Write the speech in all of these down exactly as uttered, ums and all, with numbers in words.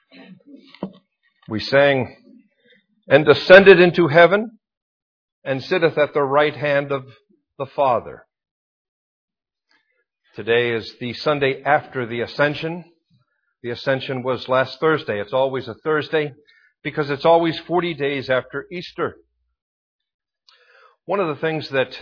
We sang, "And ascended into heaven, and sitteth at the right hand of the Father." Today is the Sunday after the Ascension. The Ascension was last Thursday. It's always a Thursday because it's always forty days after Easter. One of the things that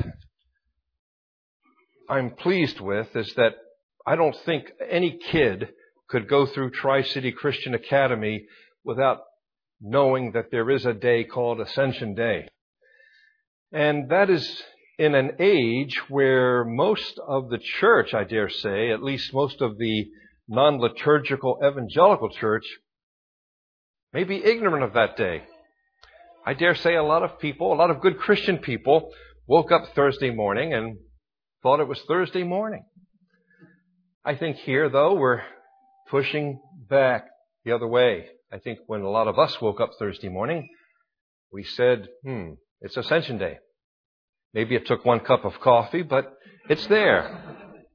I'm pleased with is that I don't think any kid could go through Tri-City Christian Academy without knowing that there is a day called Ascension Day. And that is in an age where most of the church, I dare say, at least most of the non-liturgical evangelical church, may be ignorant of that day. I dare say a lot of people, a lot of good Christian people, woke up Thursday morning and thought it was Thursday morning. I think here, though, we're pushing back the other way. I think when a lot of us woke up Thursday morning, we said, hmm, it's Ascension Day. Maybe it took one cup of coffee, but it's there.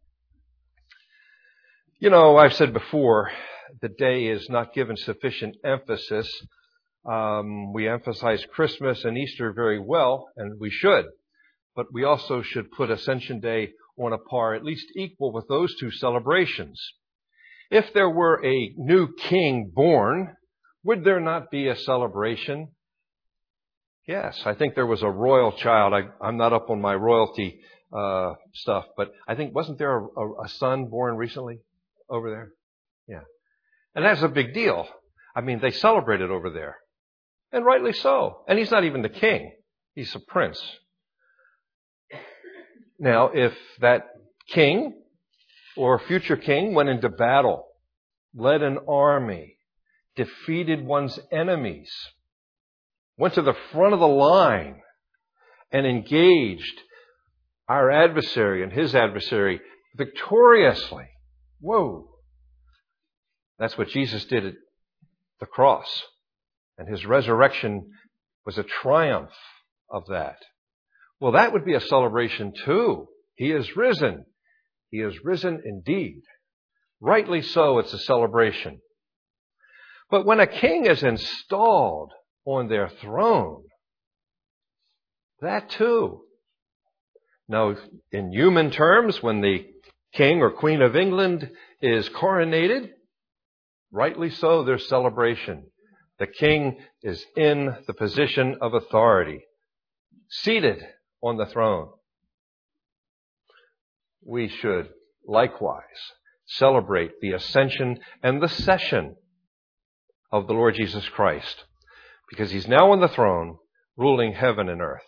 You know, I've said before, the day is not given sufficient emphasis. Um, we emphasize Christmas and Easter very well, and we should. But we also should put Ascension Day on a par, at least equal with those two celebrations. If there were a new king born, would there not be a celebration? Yes, I think there was a royal child. I, I'm not up on my royalty uh, stuff, but I think, wasn't there a, a, a son born recently over there? Yeah. And that's a big deal. I mean, they celebrate it over there. And rightly so. And he's not even the king. He's a prince. Now, if that king or future king went into battle, led an army, defeated one's enemies, went to the front of the line and engaged our adversary and his adversary victoriously. Whoa. That's what Jesus did at the cross. And his resurrection was a triumph of that. Well, that would be a celebration too. He is risen. He is risen indeed. Rightly so, it's a celebration. But when a king is installed on their throne, that too. Now, in human terms, when the king or queen of England is coronated, rightly so, there's celebration. The king is in the position of authority, seated on the throne. We should likewise celebrate the ascension and the session of the Lord Jesus Christ, because he's now on the throne, ruling heaven and earth.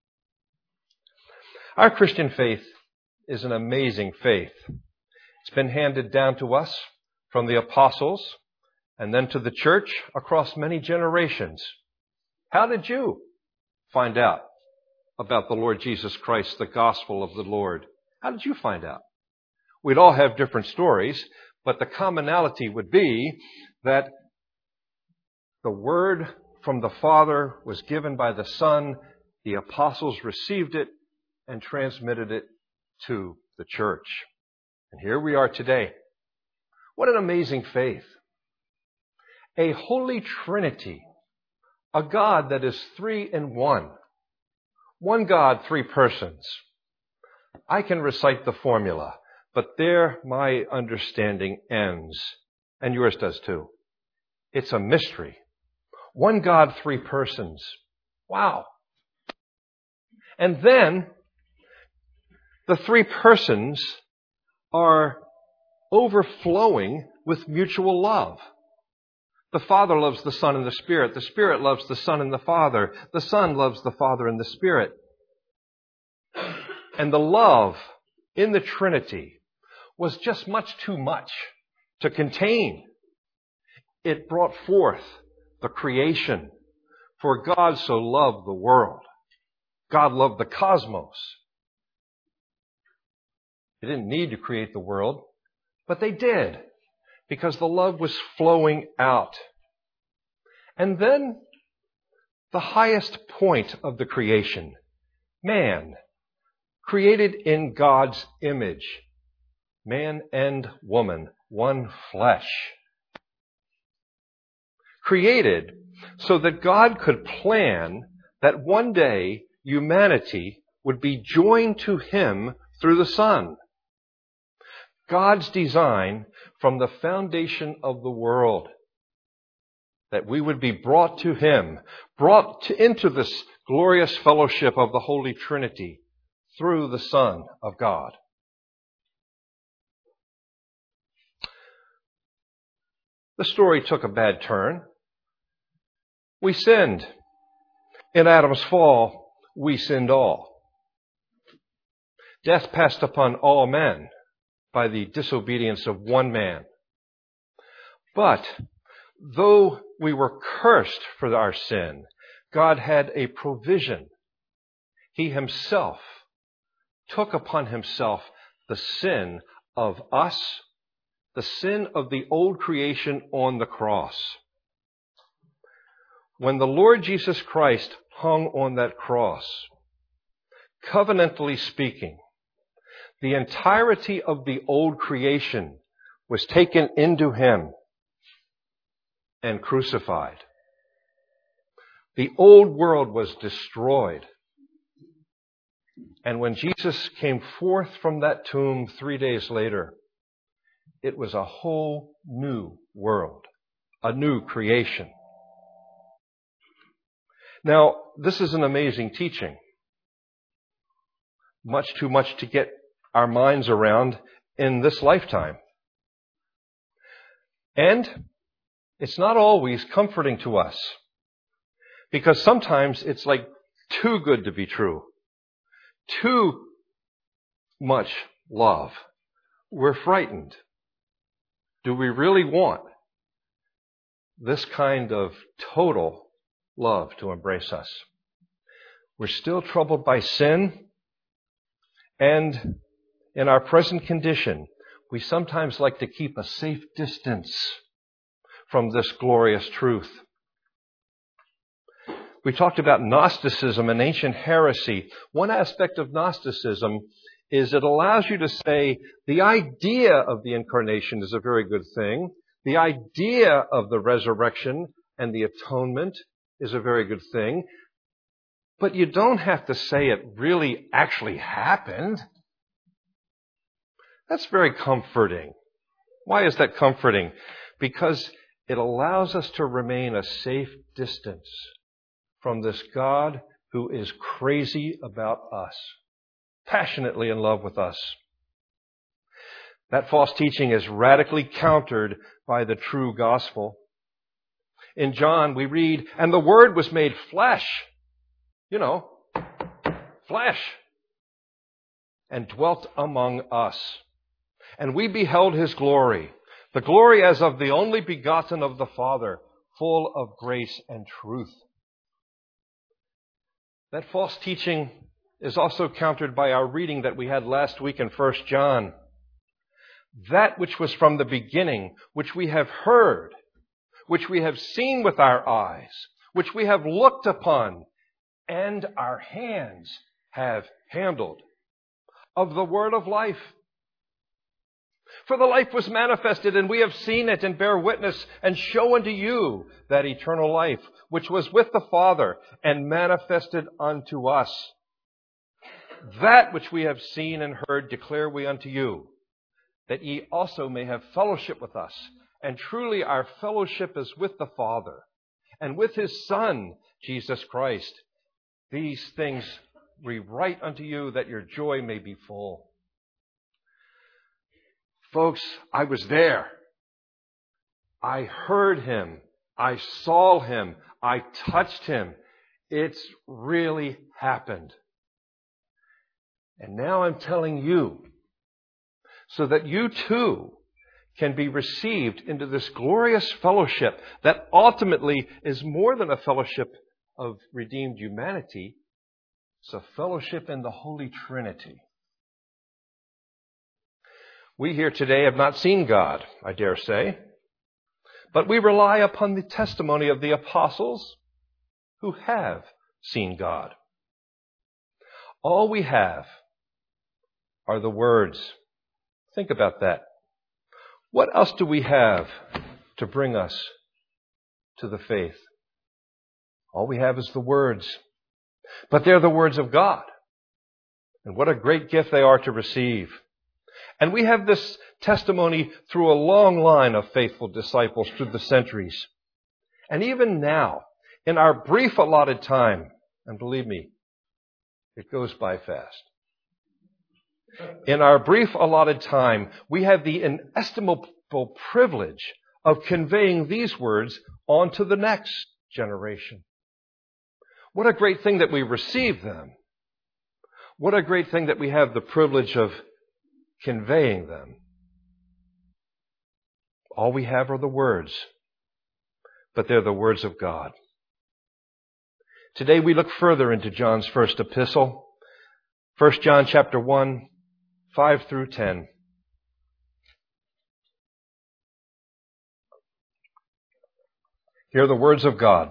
Our Christian faith is an amazing faith. It's been handed down to us from the apostles and then to the church across many generations. How did you find out about the Lord Jesus Christ, the gospel of the Lord? How did you find out? We'd all have different stories, but the commonality would be that the word from the Father was given by the Son, the apostles received it and transmitted it to the church. And here we are today. What an amazing faith. A holy Trinity, a God that is three in one. One God, three persons. I can recite the formula, but there my understanding ends, and yours does too. It's a mystery. One God, three persons. Wow. And then the three persons are overflowing with mutual love. The Father loves the Son and the Spirit. The Spirit loves the Son and the Father. The Son loves the Father and the Spirit. And the love in the Trinity was just much too much to contain. It brought forth the creation. For God so loved the world. God loved the cosmos. They didn't need to create the world, but they did, because the love was flowing out. And then the highest point of the creation, man, created in God's image, man and woman, one flesh. created so that God could plan that one day humanity would be joined to Him through the Son. God's design from the foundation of the world, that we would be brought to Him, brought to, into this glorious fellowship of the Holy Trinity through the Son of God. The story took a bad turn. We sinned. In Adam's fall, we sinned all. Death passed upon all men by the disobedience of one man. But though we were cursed for our sin, God had a provision. He Himself took upon Himself the sin of us, the sin of the old creation on the cross. When the Lord Jesus Christ hung on that cross, covenantally speaking, the entirety of the old creation was taken into Him and crucified. The old world was destroyed. And when Jesus came forth from that tomb three days later, it was a whole new world, a new creation. Now, this is an amazing teaching. Much too much to get our minds around in this lifetime. And it's not always comforting to us, because sometimes it's like too good to be true. Too much love. We're frightened. Do we really want this kind of total love to embrace us? We're still troubled by sin, and in our present condition, we sometimes like to keep a safe distance from this glorious truth. We talked about Gnosticism and ancient heresy. One aspect of Gnosticism is it allows you to say the idea of the incarnation is a very good thing. The idea of the resurrection and the atonement is a very good thing. But you don't have to say it really actually happened. That's very comforting. Why is that comforting? Because it allows us to remain a safe distance from this God who is crazy about us, passionately in love with us. That false teaching is radically countered by the true gospel. In John, we read, "And the Word was made flesh," you know, flesh, "and dwelt among us. And we beheld His glory, the glory as of the only begotten of the Father, full of grace and truth." That false teaching is also countered by our reading that we had last week in First John. That which was from the beginning, which we have heard, which we have seen with our eyes, which we have looked upon, and our hands have handled, of the word of life. For the life was manifested, and we have seen it, and bear witness, and show unto you that eternal life, which was with the Father, and manifested unto us. That which we have seen and heard declare we unto you, that ye also may have fellowship with us. And truly our fellowship is with the Father, and with His Son, Jesus Christ. These things we write unto you, that your joy may be full. Folks, I was there. I heard Him. I saw Him. I touched Him. It's really happened. And now I'm telling you, so that you too can be received into this glorious fellowship that ultimately is more than a fellowship of redeemed humanity. It's a fellowship in the Holy Trinity. We here today have not seen God, I dare say, but we rely upon the testimony of the apostles who have seen God. All we have are the words. Think about that. What else do we have to bring us to the faith. All we have is the words. But they're the words of God. And what a great gift they are to receive. And we have this testimony through a long line of faithful disciples through the centuries. And even now, in our brief allotted time, and believe me, it goes by fast. In our brief allotted time, we have the inestimable privilege of conveying these words on to the next generation. What a great thing that we receive them. What a great thing that we have the privilege of conveying them. All we have are the words, but they're the words of God. Today we look further into John's first epistle, First John chapter one, five through ten. Hear the words of God.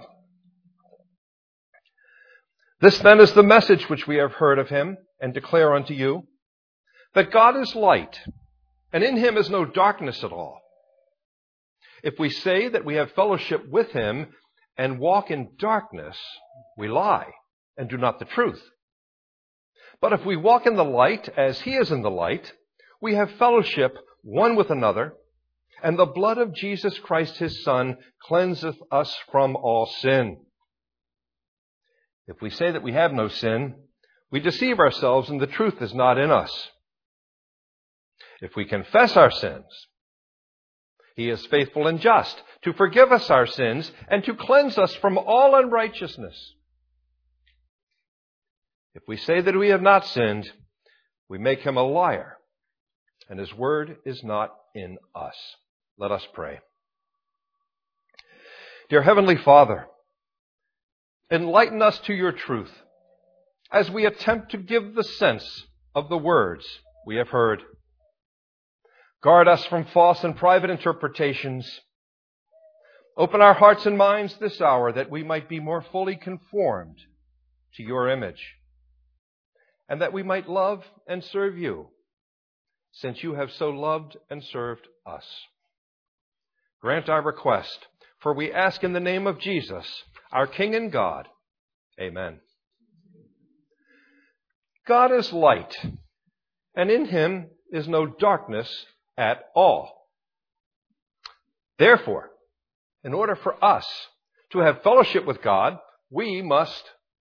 This then is the message which we have heard of him and declare unto you, that God is light, and in him is no darkness at all. If we say that we have fellowship with him and walk in darkness, we lie and do not the truth. But if we walk in the light as he is in the light, we have fellowship one with another, and the blood of Jesus Christ his Son cleanseth us from all sin. If we say that we have no sin, we deceive ourselves and the truth is not in us. If we confess our sins, he is faithful and just to forgive us our sins and to cleanse us from all unrighteousness. If we say that we have not sinned, we make him a liar, and his word is not in us. Let us pray. Dear Heavenly Father, enlighten us to your truth as we attempt to give the sense of the words we have heard. Guard us from false and private interpretations. Open our hearts and minds this hour that we might be more fully conformed to your image, and that we might love and serve you, since you have so loved and served us. Grant our request, for we ask in the name of Jesus, our King and God. Amen. God is light, and in him is no darkness at all. Therefore, in order for us to have fellowship with God, we must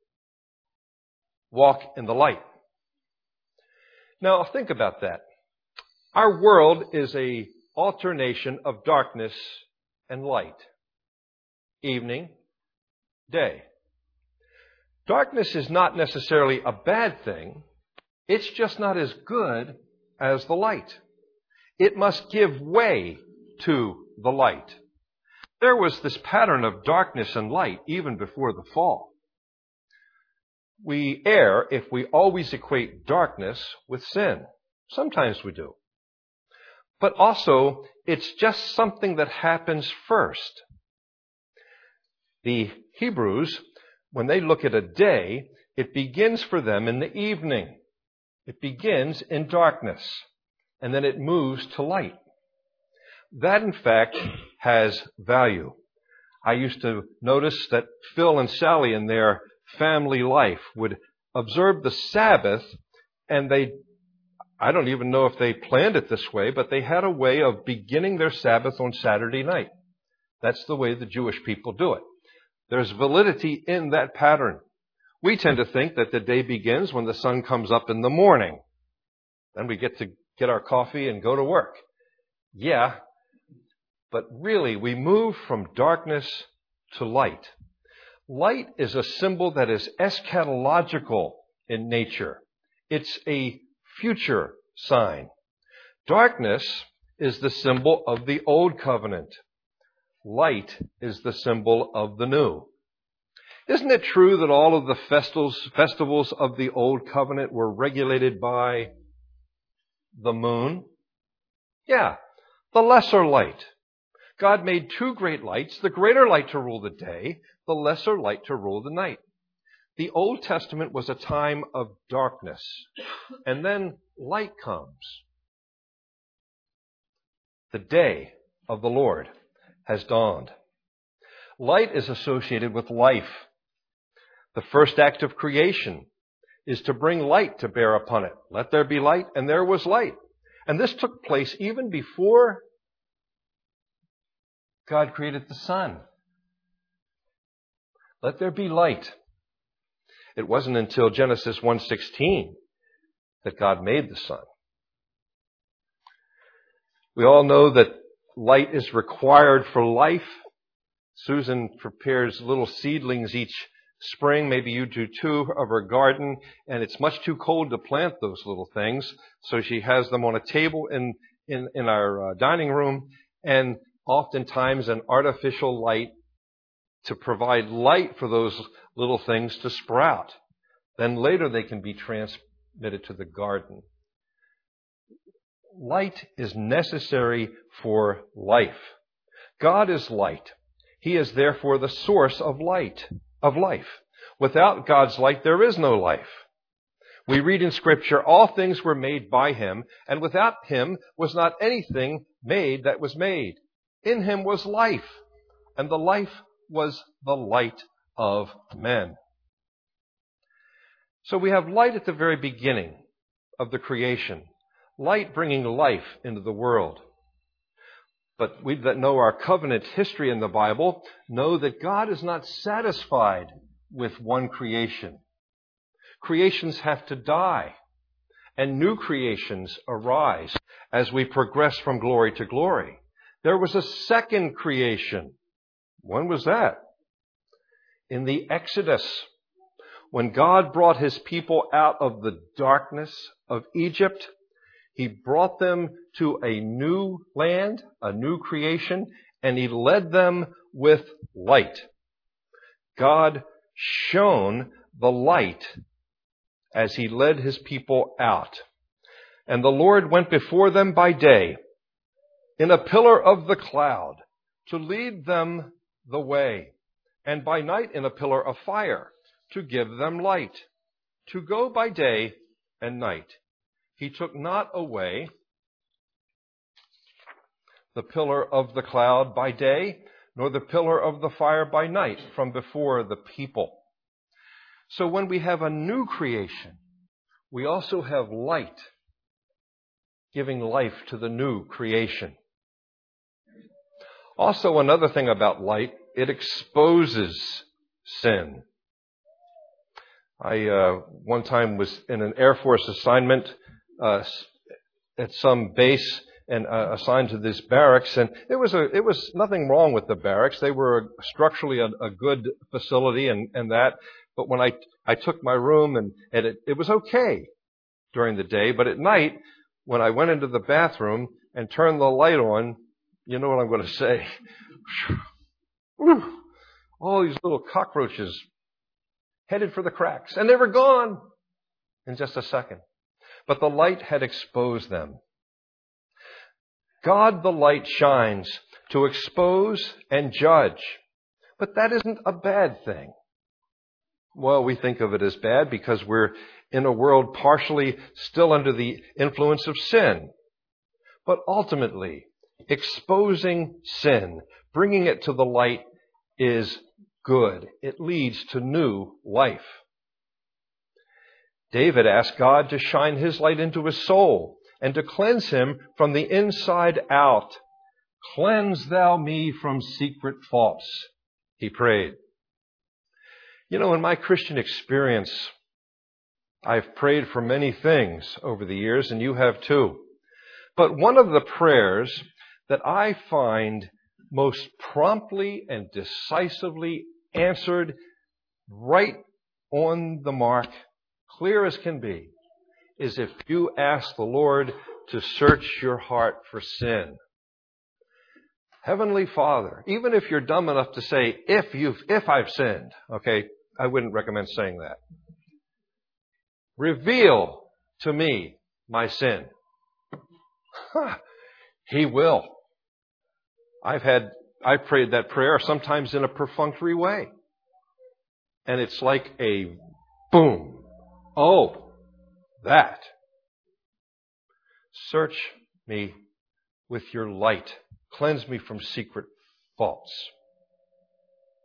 walk in the light. Now, think about that. Our world is a alternation of darkness and light. Evening, day. Darkness is not necessarily a bad thing. It's just not as good as the light. It must give way to the light. There was this pattern of darkness and light even before the fall. We err if we always equate darkness with sin. Sometimes we do. But also, it's just something that happens first. The Hebrews, when they look at a day, it begins for them in the evening. It begins in darkness, and then it moves to light. That, in fact, has value. I used to notice that Phil and Sally in their family life would observe the Sabbath, and they, I don't even know if they planned it this way, but they had a way of beginning their Sabbath on Saturday night. That's the way the Jewish people do it. There's validity in that pattern. We tend to think that the day begins when the sun comes up in the morning. Then we get to get our coffee and go to work. Yeah, but really we move from darkness to light. Light is a symbol that is eschatological in nature. It's a future sign. Darkness is the symbol of the old covenant. Light is the symbol of the new. Isn't it true that all of the festivals, festivals of the old covenant were regulated by the moon? Yeah, the lesser light. God made two great lights, the greater light to rule the day, the lesser light to rule the night. The Old Testament was a time of darkness, and then light comes. The day of the Lord has dawned. Light is associated with life. The first act of creation is to bring light to bear upon it. Let there be light, and there was light. And this took place even before God created the sun. Let there be light. It wasn't until Genesis one sixteen that God made the sun. We all know that light is required for life. Susan prepares little seedlings each spring, maybe you do too, of her garden, and it's much too cold to plant those little things, so she has them on a table in, in, in our uh, dining room, and oftentimes an artificial light to provide light for those little things to sprout. Then later they can be transmitted to the garden. Light is necessary for life. God is light. He is therefore the source of light, of life. Without God's light, there is no life. We read in Scripture, all things were made by Him, and without Him was not anything made that was made. In Him was life, and the life was the light of men. So we have light at the very beginning of the creation. Light bringing life into the world. But we that know our covenant history in the Bible know that God is not satisfied with one creation. Creations have to die, and new creations arise as we progress from glory to glory. There was a second creation. When was that? In the Exodus, when God brought His people out of the darkness of Egypt, He brought them to a new land, a new creation, and He led them with light. God shone the light as He led His people out. And the Lord went before them by day in a pillar of the cloud to lead them the way, and by night in a pillar of fire to give them light, to go by day and night. He took not away the pillar of the cloud by day, nor the pillar of the fire by night from before the people. So when we have a new creation, we also have light giving life to the new creation. Also, another thing about light, it exposes sin. I uh, one time was in an Air Force assignment uh, at some base and uh, assigned to this barracks, and it was a it was nothing wrong with the barracks. They were structurally a, a good facility and, and that. But when I I took my room and, and it, it was okay during the day, but at night when I went into the bathroom and turned the light on, you know what I'm going to say? All these little cockroaches headed for the cracks, and they were gone in just a second. But the light had exposed them. God, the light, shines to expose and judge. But that isn't a bad thing. Well, we think of it as bad because we're in a world partially still under the influence of sin. But ultimately, exposing sin, bringing it to the light, is good. It leads to new life. David asked God to shine His light into his soul and to cleanse him from the inside out. Cleanse thou me from secret faults, he prayed. You know, in my Christian experience, I've prayed for many things over the years, and you have too. But one of the prayers that I find most promptly and decisively answered, right on the mark, clear as can be, is if you ask the Lord to search your heart for sin. Heavenly Father, even if you're dumb enough to say, if you've, if I've sinned, okay, I wouldn't recommend saying that. Reveal to me my sin. Huh, he will. I've had, I've prayed that prayer sometimes in a perfunctory way. And it's like a boom. Oh, that. Search me with your light. Cleanse me from secret faults.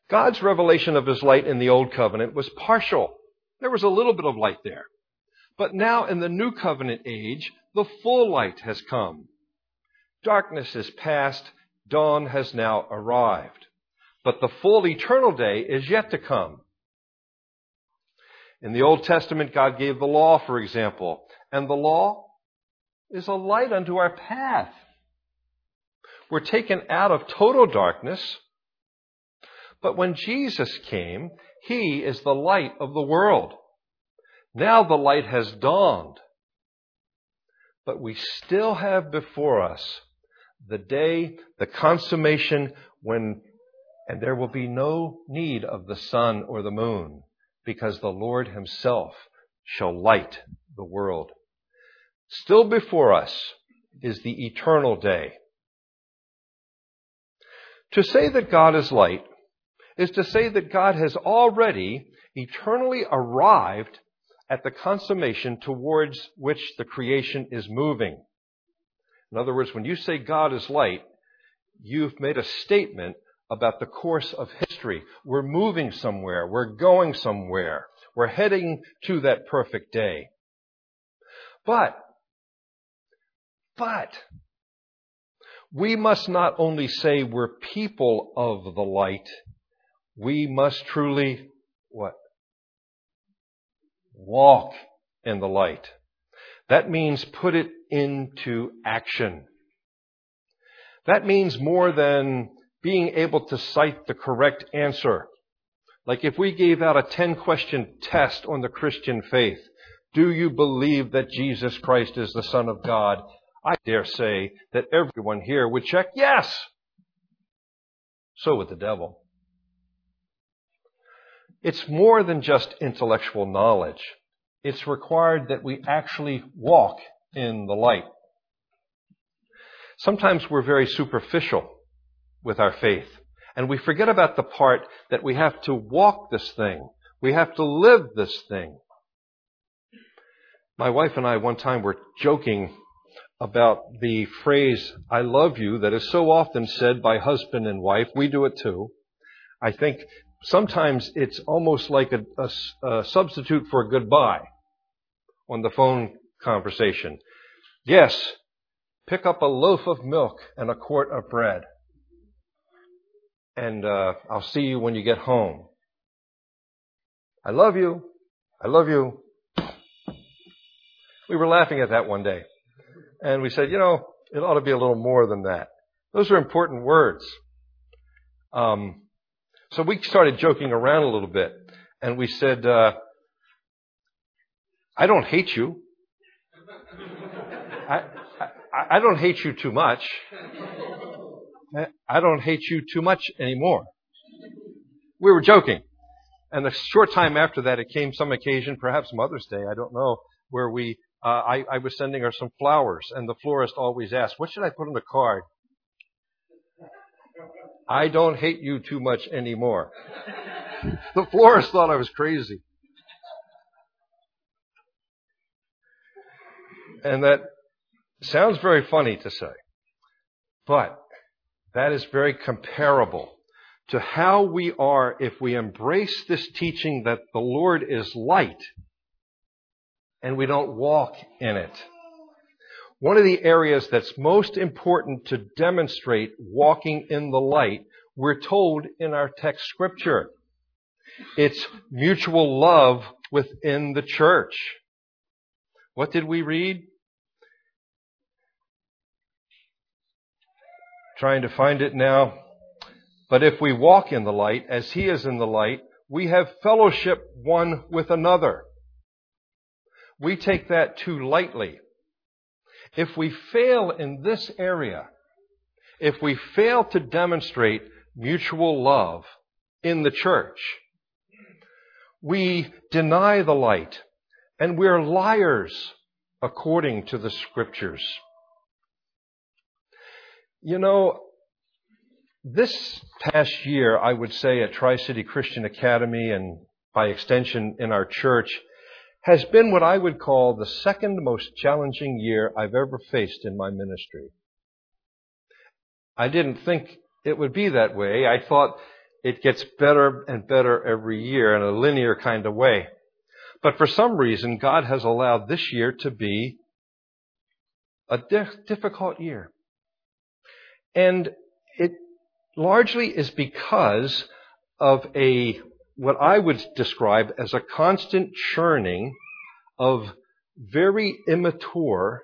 God's revelation of his light in the Old Covenant was partial. There was a little bit of light there. But now in the New Covenant age, the full light has come. Darkness is past, dawn has now arrived. But the full eternal day is yet to come. In the Old Testament, God gave the law, for example, and the law is a light unto our path. We're taken out of total darkness, but when Jesus came, he is the light of the world. Now the light has dawned, but we still have before us the day, the consummation when, and there will be no need of the sun or the moon, because the Lord himself shall light the world. Still before us is the eternal day. To say that God is light is to say that God has already eternally arrived at the consummation towards which the creation is moving. In other words, when you say God is light, you've made a statement about the course of history. We're moving somewhere. We're going somewhere. We're heading to that perfect day. But, but, we must not only say we're people of the light, we must truly, what? Walk in the light. That means put it into action. That means more than being able to cite the correct answer. Like if we gave out a ten-question test on the Christian faith, do you believe that Jesus Christ is the Son of God? I dare say that everyone here would check yes. So would the devil. It's more than just intellectual knowledge. It's required that we actually walk in the light. Sometimes we're very superficial with our faith, and we forget about the part that we have to walk this thing. We have to live this thing. My wife and I one time were joking about the phrase, I love you, that is so often said by husband and wife. We do it too. I think sometimes it's almost like a, a, a substitute for goodbye on the phone conversation. Yes, pick up a loaf of milk and a quart of bread. And uh, I'll see you when you get home. I love you. I love you. We were laughing at that one day. And we said, you know, it ought to be a little more than that. Those are important words. Um, so we started joking around a little bit. And we said, uh, I don't hate you. I, I, I don't hate you too much. I don't hate you too much anymore. We were joking. And a short time after that, it came some occasion, perhaps Mother's Day, I don't know, where we, uh, I, I was sending her some flowers, and the florist always asked, what should I put on the card? I don't hate you too much anymore. The florist thought I was crazy. And that sounds very funny to say, but that is very comparable to how we are if we embrace this teaching that the Lord is light and we don't walk in it. One of the areas that's most important to demonstrate walking in the light, we're told in our text scripture. It's mutual love within the church. What did we read? Trying to find it now. But if we walk in the light, as he is in the light, we have fellowship one with another. We take that too lightly. If we fail in this area, if we fail to demonstrate mutual love in the church, we deny the light, and we're liars according to the scriptures. You know, this past year, I would say at Tri-City Christian Academy and by extension in our church, has been what I would call the second most challenging year I've ever faced in my ministry. I didn't think it would be that way. I thought it gets better and better every year in a linear kind of way. But for some reason, God has allowed this year to be a dif- difficult year. And it largely is because of a, what I would describe as a constant churning of very immature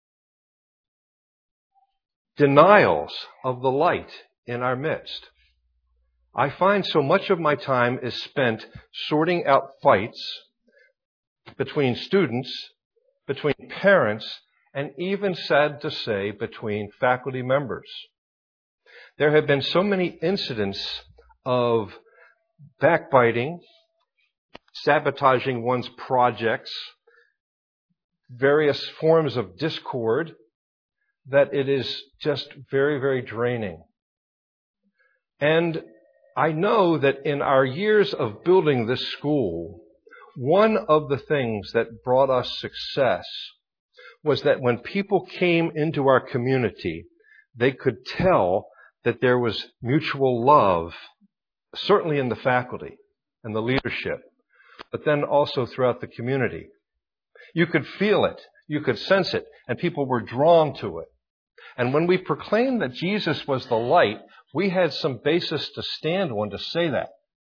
denials of the light in our midst. I find so much of my time is spent sorting out fights between students, between parents, and even, sad to say, between faculty members. There have been so many incidents of backbiting, sabotaging one's projects, various forms of discord, that it is just very, very draining. And I know that in our years of building this school, one of the things that brought us success was that when people came into our community, they could tell that there was mutual love, certainly in the faculty and the leadership, but then also throughout the community. You could feel it, you could sense it, and people were drawn to it. And when we proclaimed that Jesus was the light, we had some basis to stand on to say that.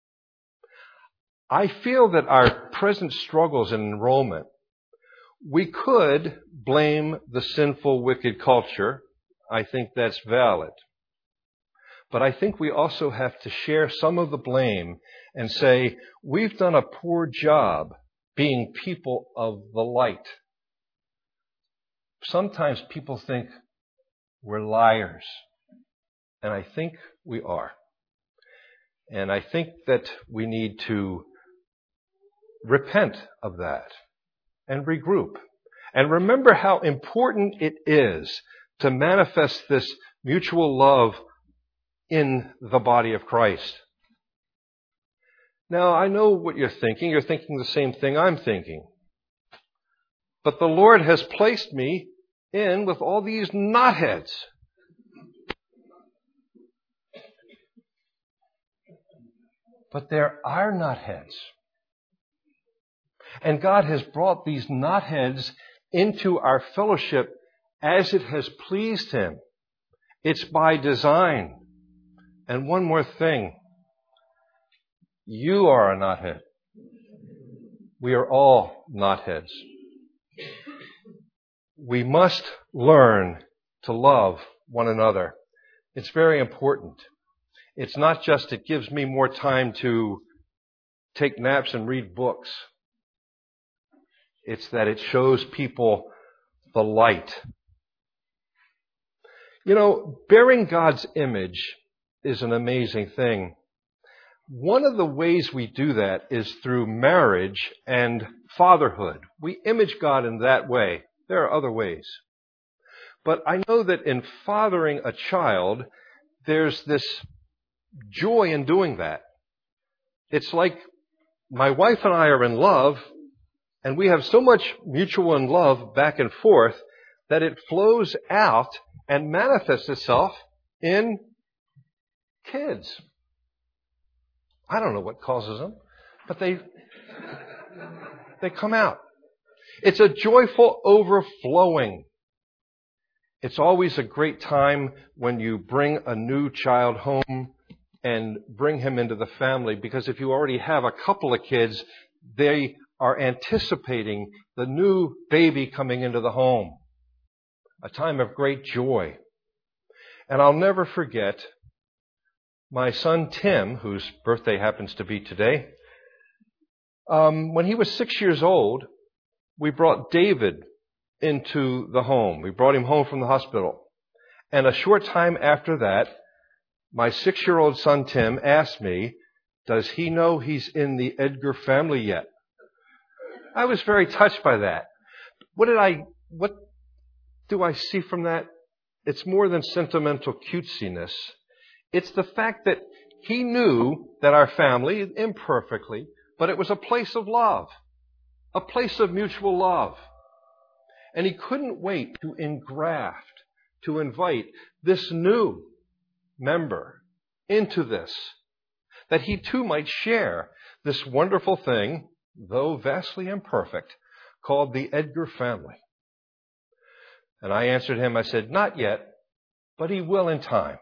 I feel that our present struggles in enrollment, we could blame the sinful, wicked culture. I think that's valid. But I think we also have to share some of the blame and say, we've done a poor job being people of the light. Sometimes people think we're liars. And I think we are. And I think that we need to repent of that and regroup. And remember how important it is to manifest this mutual love in the body of Christ. Now, I know what you're thinking. You're thinking the same thing I'm thinking. But the Lord has placed me in with all these knotheads. But there are knotheads. And God has brought these knotheads into our fellowship as it has pleased Him. It's by design. And one more thing. You are a knothead. We are all knotheads. We must learn to love one another. It's very important. It's not just it gives me more time to take naps and read books. It's that it shows people the light. You know, bearing God's image is an amazing thing. One of the ways we do that is through marriage and fatherhood. We image God in that way. There are other ways. But I know that in fathering a child, there's this joy in doing that. It's like my wife and I are in love, and we have so much mutual in love back and forth that it flows out and manifests itself in kids. I don't know what causes them, but they they come out. It's a joyful overflowing. It's always a great time when you bring a new child home and bring him into the family, because if you already have a couple of kids, they are anticipating the new baby coming into the home. A time of great joy. And I'll never forget my son Tim, whose birthday happens to be today. Um, when he was six years old, we brought David into the home. We brought him home from the hospital. And a short time after that, my six-year-old son Tim asked me, does he know he's in the Edgar family yet? I was very touched by that. What did I, what do I see from that? It's more than sentimental cutesiness. It's the fact that he knew that our family, imperfectly, but it was a place of love, a place of mutual love. And he couldn't wait to engraft, to invite this new member into this. that he too might share this wonderful thing, though vastly imperfect, called the Edgar family. And I answered him, I said, not yet, but he will in time.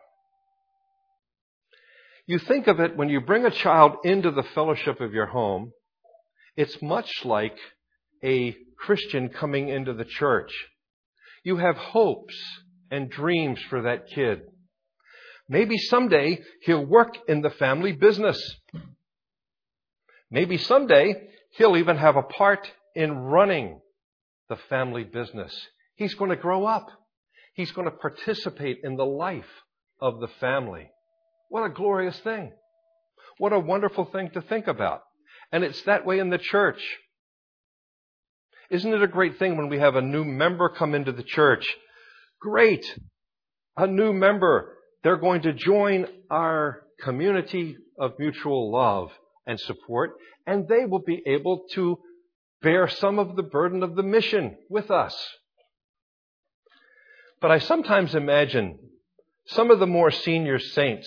You think of it, when you bring a child into the fellowship of your home, it's much like a Christian coming into the church. You have hopes and dreams for that kid. Maybe someday he'll work in the family business. Maybe someday he'll even have a part in running the family business. He's going to grow up. He's going to participate in the life of the family. What a glorious thing. What a wonderful thing to think about. And it's that way in the church. Isn't it a great thing when we have a new member come into the church? Great. A new member. They're going to join our community of mutual love and support, and they will be able to bear some of the burden of the mission with us. But I sometimes imagine some of the more senior saints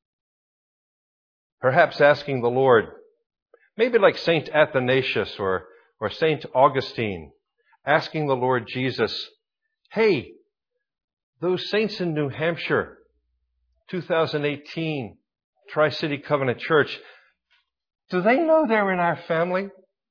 perhaps asking the Lord, maybe like Saint Athanasius or, or Saint Augustine, asking the Lord Jesus, hey, those saints in New Hampshire, two thousand eighteen, Tri-City Covenant Church, do they know they're in our family?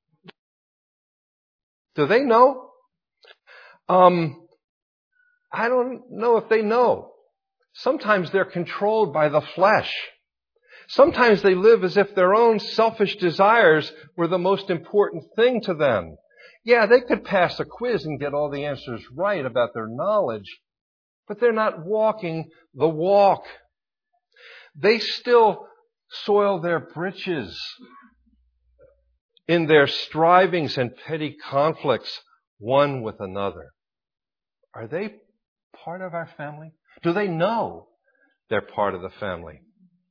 Do they know? Um, I don't know if they know. Sometimes they're controlled by the flesh. Sometimes they live as if their own selfish desires were the most important thing to them. Yeah, they could pass a quiz and get all the answers right about their knowledge, but they're not walking the walk. They still soil their britches in their strivings and petty conflicts one with another. Are they part of our family? Do they know they're part of the family?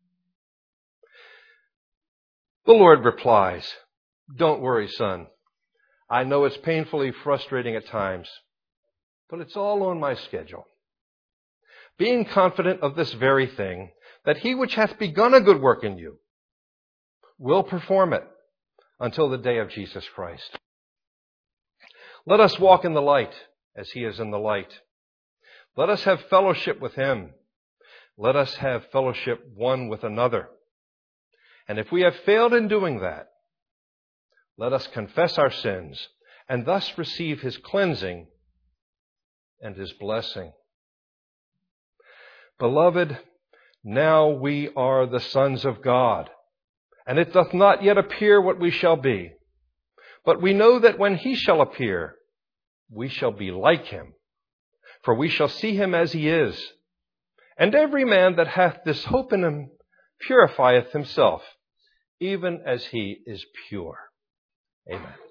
The Lord replies, don't worry, son. I know it's painfully frustrating at times, but it's all on my schedule. Being confident of this very thing, that he which hath begun a good work in you will perform it until the day of Jesus Christ. Let us walk in the light as he is in the light. Let us have fellowship with him. Let us have fellowship one with another. And if we have failed in doing that, let us confess our sins and thus receive his cleansing and his blessing. Beloved, now we are the sons of God, and it doth not yet appear what we shall be. But we know that when he shall appear, we shall be like him, for we shall see him as he is. And every man that hath this hope in him purifieth himself, even as he is pure. Amen.